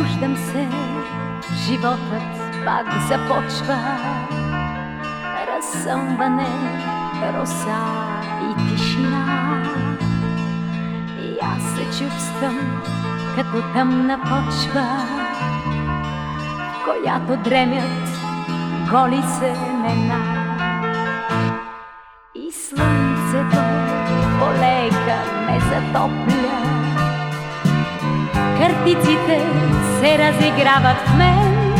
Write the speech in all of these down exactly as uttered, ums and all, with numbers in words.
Събуждам се, животът пак започва. Разсъмване, роса и тишина. И аз се чувствам като тъмна почва, в която дремят голи семена. И слънцето полека ме затопля, картиците се разиграват в мен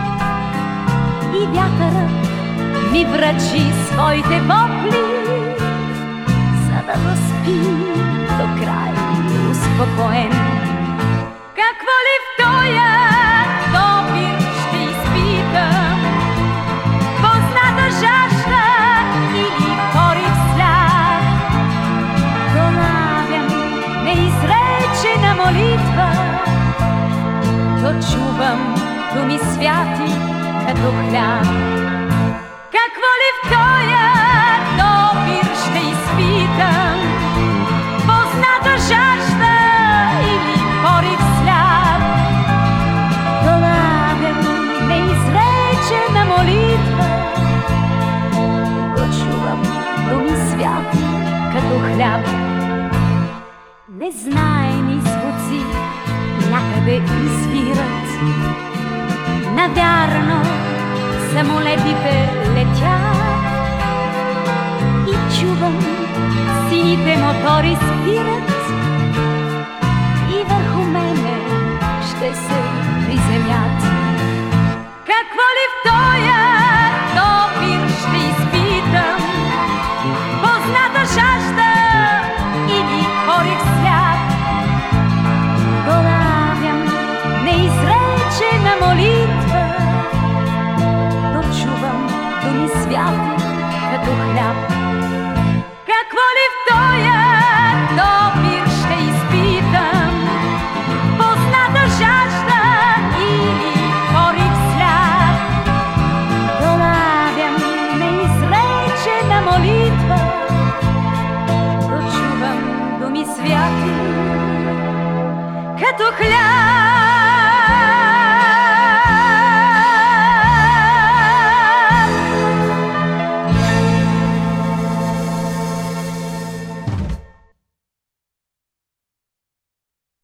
и вятърът ми връчи своите вопли, за да заспи до край успокоен. Какво ли в тоя допир ще изпитам? Позната жажда или порив сляд? Долавям неизречена молитва, то чувам думи святи като хляб. Какво ли в тоя допир ще изпитам? Позната жажда или порив сляд? Долавям неизречена молитва, то чувам думи святи като хляб. Незнайни звуци някъде извират, навярно самолетите летят и чувам сините мотори спират и върху мене ще се приземят. Какво ли в тоя допир ще изпитам? Позната жажда или порив сляд? Долавям неизречена молитва, чувам думи святи като хляб. Какво ли в тоя допир ще изпитам? Позната жажда или порив сляд? Долавям неизречена молитва, то чувам думи святи като хляб.